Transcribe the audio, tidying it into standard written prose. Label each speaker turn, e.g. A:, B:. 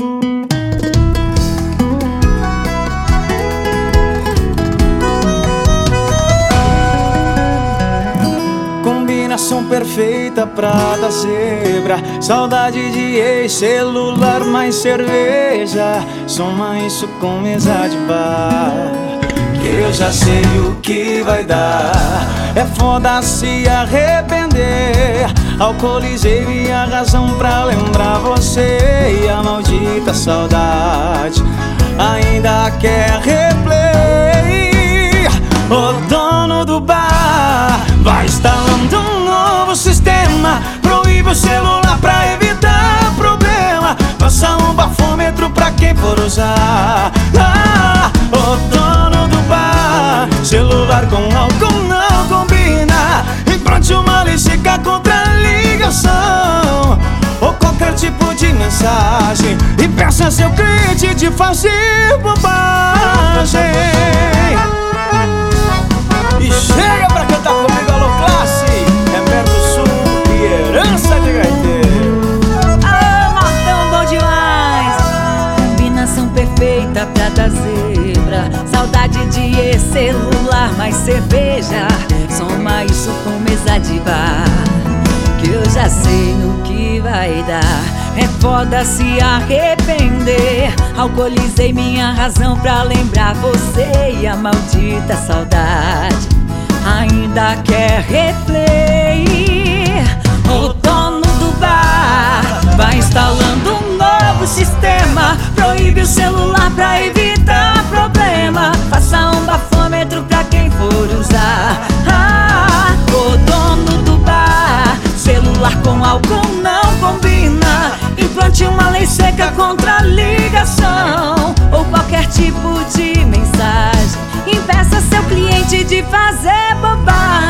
A: Combinação perfeita pra dar zebra. Saudade de ex, celular mais cerveja. Soma isso com mesa de bar, que eu já sei o que vai dar. É foda se arrepender. Alcoolizei minha razão pra lembrar você. E a maldita saudade ainda quer replay. O dono do bar vai instalando um novo sistema. Proíbe o celular pra evitar problema. Passa um bafômetro pra quem for usar. O dono do bar, celular com álcool não combina. Impronte uma lei seca contra a ligação ou qualquer tipo de mensagem, e peça a seu cliente de fazer bobagem. E chega pra cantar comigo, alô classe, é Merdo Sul e herança de gaiteiro.
B: Alô, Nortão, bom demais. Combinação perfeita pra dar zebra. Saudade de celular mais cerveja. Soma isso com mesa de bar, que eu já sei no que vai dar. É foda se arrepender. Alcoolizei minha razão pra lembrar você. E a maldita saudade ainda quer replay. O dono do bar vai instalando um novo sistema. Proíbe o celular pra evitar problema. Faça um bafômetro pra quem for usar. O dono do bar, celular com álcool não combina. Implante uma lei seca contra a ligação ou qualquer tipo de mensagem. Impeça seu cliente de fazer bobagem.